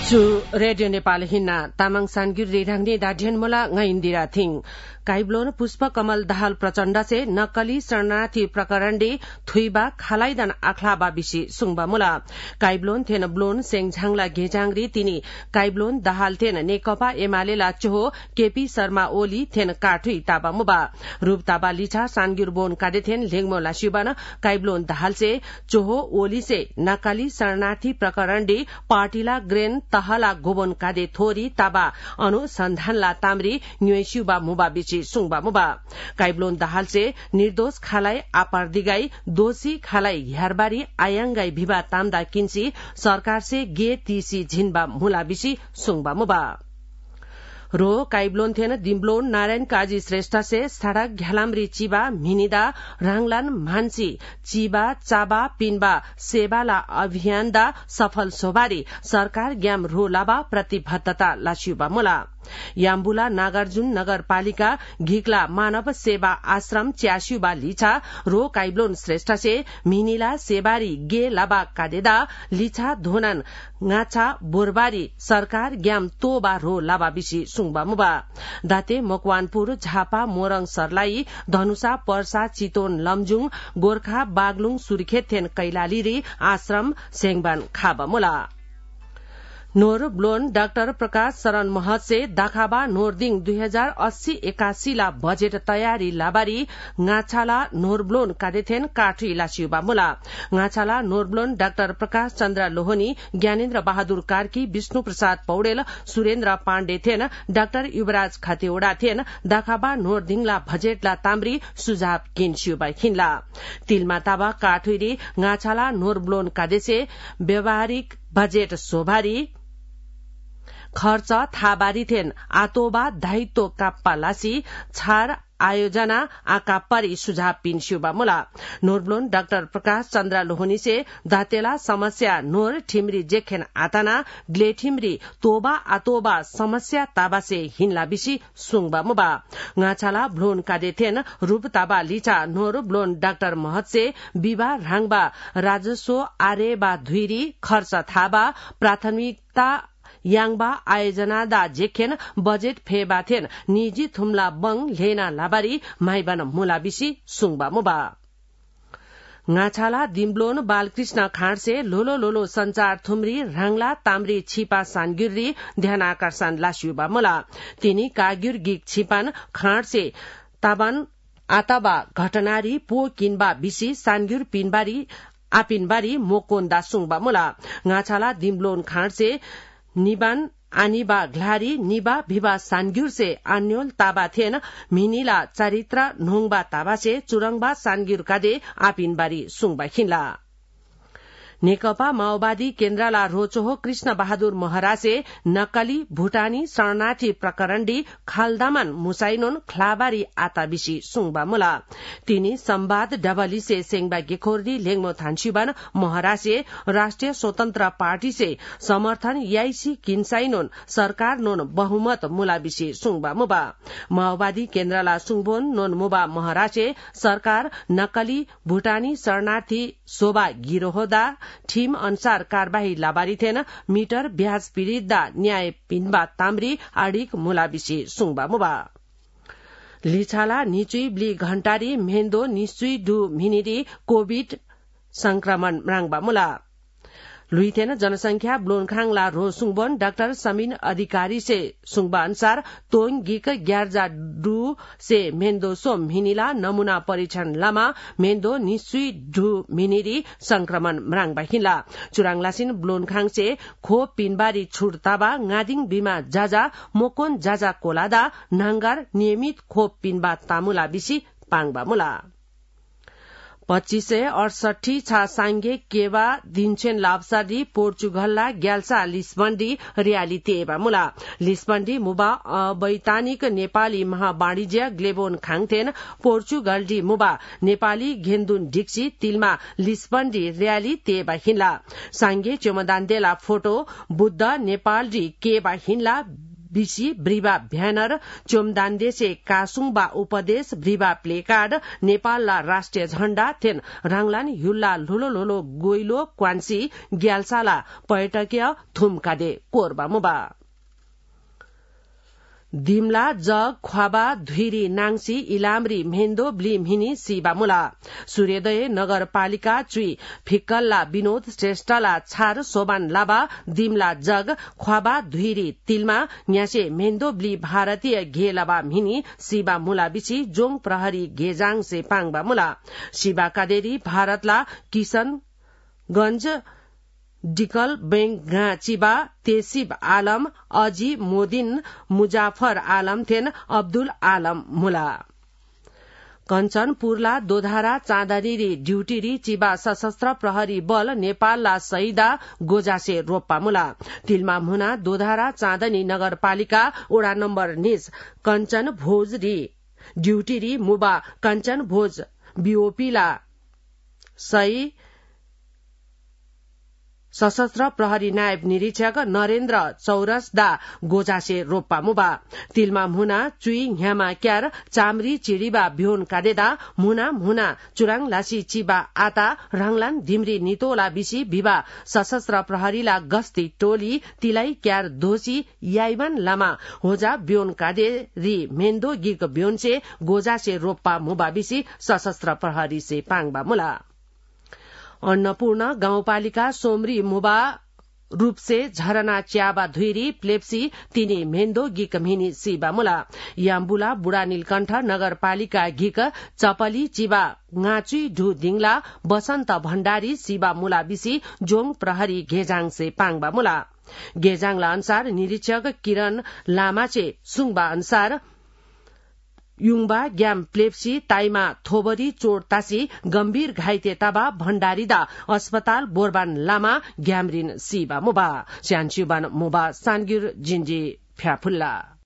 Su Radio Nepal hinna tamang sangyur रेढाङ्ने दाढ्यान मोला ngaindira थिङ काइब्लोन पुष्प कमल दाहाल प्रचण्ड से नक्कली शरणार्थी प्रकरण डे थुइबा खालाइदन आखलाबा बिसी सुङबा मुला काइब्लोन थेन ब्लोन सेङझाङला घेजाङरी तिनी काइब्लोन दाहाल थेन नेकपा एमाले ला चोहो केपी शर्मा ओली थेन काठुई ताबा मुबा रूप ताबा लिछा सानगिर बोन काडे थेन लेङमो लासिबान काइब्लोन दाहाल से चोहो ओली से नक्कली शरणार्थी प्रकरण डे पार्टीला ग्रेन तहला गोबन काडे थोरी ताबा अनुसन्धानला तामरी न्युएसिबा मुबा बिची सुङबा मुबा काइब्लोन दाहाल से निर्दोष खालाई आपार दिगाई दोषी खालाई ह्यारबारी आयांगाई भिबा तामदा किन्सी सरकार से गे तीसी झिनबा मुला बिसी सुङबा मुबा रो काइब्लोन थेन दिम्ब्लोन नारायण काजी श्रेष्ठ से सड़क घ्यालामरी चिबा मिनिदा राङलान मान्छी चिबा चाबा पिनबा सेवाला अभियानदा सफल सोबारी सरकार ग्याम रो लाबा प्रतिबद्धता लासिबा मुला याम्बुला नागार्जुन नगरपालिका घिक्ला मानव सेवा आश्रम च्यास्युबा लिछा रो काइब्लोन श्रेष्ठ से मिनिला सेवारी गे लाबा काडेदा लिछा धोनान ngacha बोरबारी सरकार ग्याम तोबा रो लाबा बिसी सुङबा मुबा दाते मकवानपुर झापा मोरङ सर्लाई धनुषा पर्सा चितवन लमजुङ गोर्खा बागलुङ सुर्खेत थेन कैलालीरी आश्रम सेङबान खाबा मुला नोर ब्लोन डाक्टर प्रकाश शरण महत से दाखाबा नोरदिङ 2080-81 ला बजेट तयारी लाबारी गाछाला नोरब्लोन कादेथेन काठी लासिबा मुला गाछाला नोरब्लोन डाक्टर प्रकाश चन्द्र लोहनी ज्ञानेन्द्र बहादुर कार्की विष्णु प्रसाद पौडेल सुरेन्द्र पाण्डे थेन डाक्टर युवराज खतेवड़ा थेन दाखाबा नोरदिङला बजेटला ताम्री सुझाव किन्सिबा खिनला तिलमा ताबा काठुरी गाछाला नोरब्लोन कादेसे व्यावहारिक बजेट सोभारी खर्च थाबारी थेन आतोबा दायित्व काप्पा लासी छाड़ आयोजना आका परी सुझाव पिन्स्युबा मुला नोरब्लोन डाक्टर प्रकाश चन्द्र लोहनी से दातेला समस्या नोर ठिमरी जेखेन आताना ग्ले ठिमरी तोबा आतोबा समस्या ताबा से हिनला बिसी सुङबा मुबा गाछाला ब्लोन कादे थेन रूप ताबा लिचा नोर ब्लोन डाक्टर महत से विवाह राङबा राजस्व आरेबा धुइरी खर्च थाबा प्राथमिकता याङबा आयोजना दा जेखेन बजेट फेबाथेन निजी थुमला बङ लेना लाबारी माइबान मुला बिसी सुङबा मुबा गाछाला दिम्ब्लोन बालकृष्ण खाँड से लोलो लोलो संचार थुमरी राङला ताम्री छिपा सानगिरी ध्यान आकर्षण लासियुबा मुला तिनी कागिर गिक छिपान खाँड से ताबान आताबा घटनारी पो किनबा बिसी सानगिर पिनबारी आपिनबारी मोकोन्दा सुङबा मुला गाछाला दिम्ब्लोन खाँड से निबान आनिबा घ्लारी निबा भिबा सानगिर से अन्योल ताबा थेन मिनिला चरित्र ढोङबा ताबा से चुरङबा सानगिर कादे आपिनबारी सुङबा खिनला नेकपा माओवादी केन्द्रला रोचोहो कृष्ण बहादुर महरा से नक्कली भूटानी शरणार्थी प्रकरण डी खालदामान मुसाइनोन खलाबारी आताबिसी सुङबा मुला तिनी संवाद डबली से सेङबा गेखोरदी लेङमो थान्सिबान महरा से राष्ट्रिय स्वतन्त्र पार्टी से समर्थन याइसी किन्साइनोन सरकार नोन बहुमत मुलाबिसी सुङबा मुबा माओवादी केन्द्रला सुङबोन नोन मुबा महरा से सरकार नक्कली भूटानी शरणार्थी सोबा गिरोहोदा ठिम अनुसार कार्यवाही लाबारी थेन मीटर ब्याज पीड़ित न्याय पिनबा ताम्री आडिक मुलाबिसी सुङबा मुबा लिछाला निचुई ब्ली घण्टारी मेन्दो निचुई डु मिनिरी कोविड संक्रमण राङबा मुला लुइथेन जनसंख्या ब्लोनखाङला रो सुङबोन डाक्टर समीन अधिकारी से सुङबा अनुसार तोङ गिक ग्यार्जा डु से मेन्दो सोम हिनिला नमूना परीक्षण लामा मेन्दो निसुई डु मिनिरी संक्रमण मराङ बाहिला चुराङलासिन ब्लोनखाङ से खोप पिनबारी छुट ताबा गादिङ बिमा जाजा मोकोन जाजा कोलादा नांगार नियमित खोप पिनबा तामुला बिसी पाङबा मुला 2568 छा सांगे केवा दिनचेन लाभसादी पोर्चुगलला ग्याल्सा लिस्बन्डी रियालिटी एबा मुला लिस्बन्डी मुबा वैतानिक नेपाली महावाणिज्य ग्लेबोन खाङथेन पोर्चुगल डी मुबा नेपाली घेन्दुन ढिक्सी तिलमा लिस्बन्डी रियालिटी एबा हिनला सांगे चोमदान्देला फोटो बुद्ध नेपाल डी केबा हिनला बिसी ब्रिबा भ्यानर चोमदान्देसे कासुङबा उपदेश ब्रिबा प्लेकार्ड नेपालला राष्ट्रिय झण्डा थेन राङलान युल्ला लुलो गोइलो क्वान्सी ग्याल्साला पर्यटकीय थुमकादे कोरबा मुबा दिमला जग ख्वाबा धुइरी नाङसी इलामरी मेहेन्दो ब्लिम हिनी सिबा मुला सूर्योदय नगरपालिका चुई फिक्कल्ला विनोद श्रेष्ठला छार सोबान लाबा दिमला जग ख्वाबा धुइरी तिलमा न्यासे मेहेन्दो ब्ली भारतीय घेलबा हिनी सिबा मुला बिची जोङ प्रहरी घेजाङ से पाङबा मुला सिबा कादेरी भारतला किशनगंज डिकल बेंग चिबा तेसिब आलम अजी मोदिन मुजाफर आलम थेन अब्दुल आलम मुला कञ्चनपुरला दोधारा चाँदनी ड्यूटीरी चिबा सशस्त्र प्रहरी बल नेपालला सईदा गोजासे रोप्पा मुला तिलमा मुना दोधारा चाँदनी नगरपालिका वडा नम्बर निस कञ्चन भोज री ड्यूटीरी मुबा कञ्चन भोज बीओपीला सई सशस्त्र प्रहरी नायब निरीक्षक नरेन्द्र चौरसदा गोजासे रोप्पा मुबा तिलमा मुना चुई ह्यामा क्यार चामरी चिड़ीबा भ्योन कादेदा मुना चुराङ लासी चिबा आता राङलान धिमरी नितोला बिसी भिबा सशस्त्र प्रहरीला गस्ती टोली तिलाई क्यार दोसी याइमान लामा होजा ब्योन कादेरी मेन्दो गिक ब्योनसे गोजासे रोप्पा मुबा बिसी सशस्त्र प्रहरी से पाङबा मुला अन्नपूर्ण गाउँपालिका सोमरी मुबा रूप से झरना च्याबा धुइरी प्लेप्सी तिनी मेन्दो गिक मिनी सिबा मुला याम्बुला बुढा नीलकण्ठ नगरपालिका गिक चपली चिबा गाँची ढु दिङला बसन्त भण्डारी सिबा मुला बिसी जोङ प्रहरी घेजाङ से पाङबा मुला घेजाङला अनुसार निरीक्षक किरण लामाचे सुङबा अनुसार युङबा ग्याम प्लेप्सी ताइमा थोबरी चोट तासी गम्भीर घाइते ताबा भण्डारीदा अस्पताल बोरबान लामा ग्यामरिन सिबा मुबा स्यानसिबान मुबा सानगिर जिन्जी फ्याफुल्ला